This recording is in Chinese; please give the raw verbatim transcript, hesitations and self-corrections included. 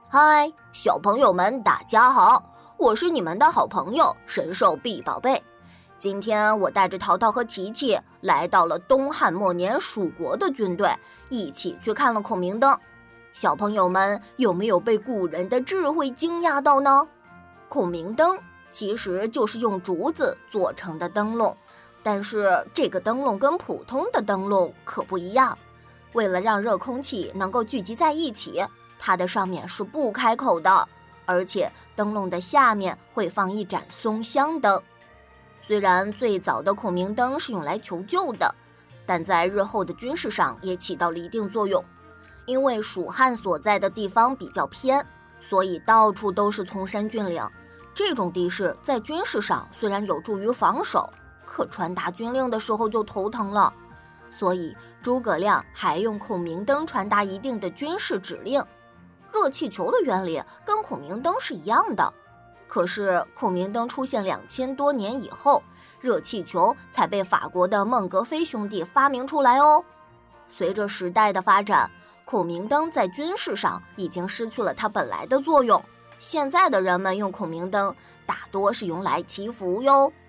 嗨，小朋友们大家好，我是你们的好朋友神兽毕宝贝。今天我带着淘淘和琪琪来到了东汉末年蜀国的军队，一起去看了孔明灯。小朋友们有没有被古人的智慧惊讶到呢？孔明灯其实就是用竹子做成的灯笼，但是这个灯笼跟普通的灯笼可不一样。为了让热空气能够聚集在一起，它的上面是不开口的，而且灯笼的下面会放一盏松香灯。虽然最早的孔明灯是用来求救的，但在日后的军事上也起到了一定作用。因为蜀汉所在的地方比较偏，所以到处都是丛山峻岭，这种地势在军事上虽然有助于防守，可传达军令的时候就头疼了。所以诸葛亮还用孔明灯传达一定的军事指令。热气球的原理跟孔明灯是一样的，可是孔明灯出现两千多年以后，热气球才被法国的孟格飞兄弟发明出来哦。随着时代的发展，孔明灯在军事上已经失去了它本来的作用，现在的人们用孔明灯大多是用来祈福哟。